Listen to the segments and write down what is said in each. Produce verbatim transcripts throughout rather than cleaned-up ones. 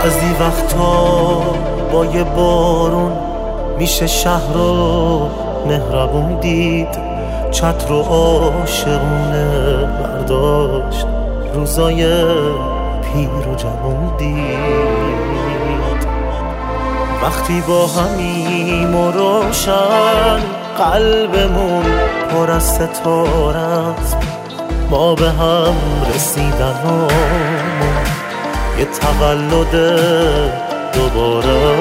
بعضی وقتا با یه بارون میشه شهر رو مهربون دید، چتر رو عاشقونه برداشت، روزای پیر و جوون دید. وقتی با همیم و روشن قلبمون پر از ستاره است، ما به هم رسیدن یه تولد دوباره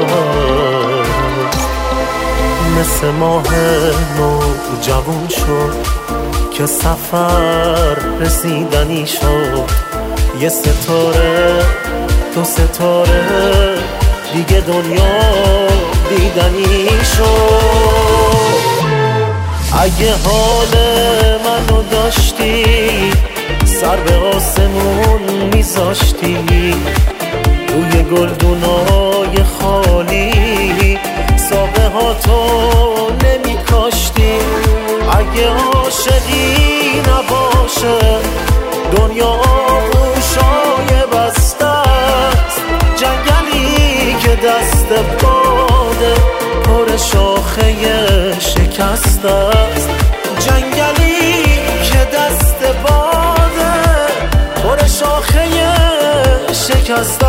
مثل ماه نو جوون شد که سفر رسیدنی شد. یه ستاره تو ستاره دیگه دنیا دیدنی شد. اگه حال منو داشتی سر به آسمون میذاشتی، روی گلدونای خالی ساقه ها تو نمی کاشتی. اگه عاشقی نباشه دنیا آغوشای بسته است، جنگلی که دست باده پر شاخه شکست است، جنگلی که دست باده پر شاخه شکست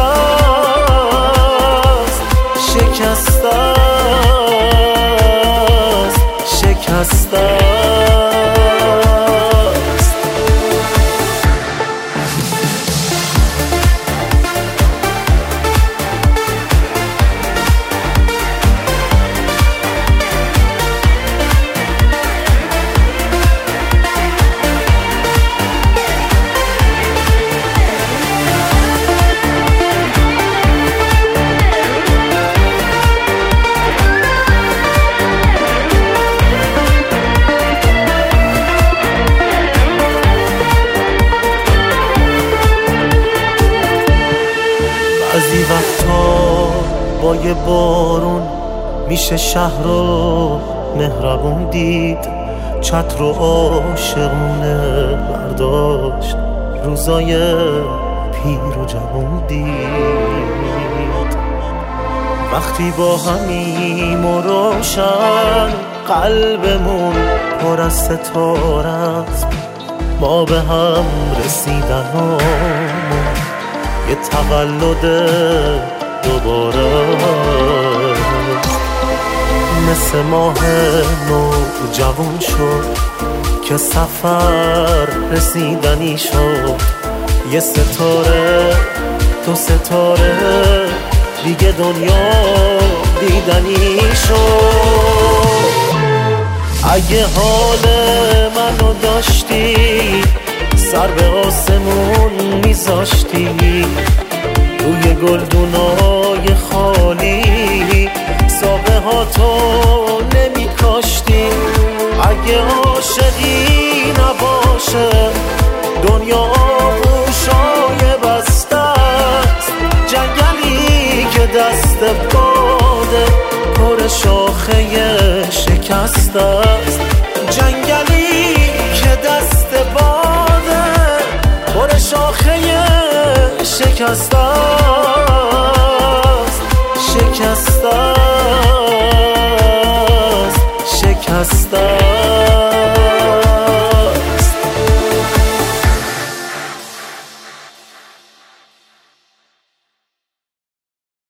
است، شکست است، شکست است. بعضی وقتا با یه بارون میشه شهر رو مهربون دید، چتر رو عاشقونه برداشت، روزای پیر و جوون دید. وقتی با همیم و روشن قلبمون پر از ستاره است، ما به هم رسیدن یه تولد دوباره مثل ماه نو جوون شد که سفر رسیدنی شد. یه ستاره تو ستاره دیگه دنیا دیدنی شد. اگه حال منو داشتی سر به آسمون میذاشتی، روی گلدونای خالی ساقه ها تو نمی کاشتی. اگه عاشقی نباشه دنیا آغوشای بسته است، جنگلی که دست باده پر شاخه شکست است، جنگلی که دست باده پر شاخه شکست است.